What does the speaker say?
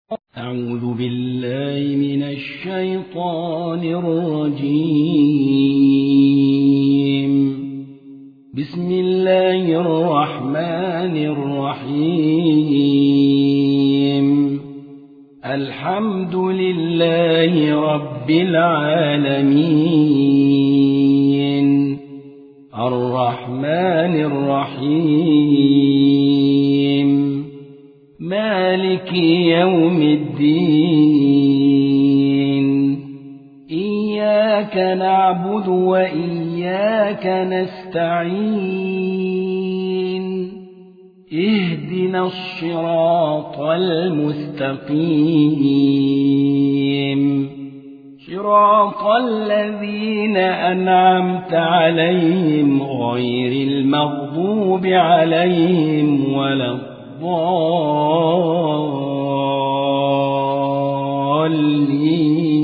أعوذ بالله من الشيطان الرجيم. بسم الله الرحمن الرحيم. الحمد لله رب العالمين الرحمن الرحيم مالك يوم الدين. إياك نعبد وإياك نستعين. اهدنا الصراط المستقيم صراط الذين أنعمت عليهم غير المغضوب عليهم ولا الضالين.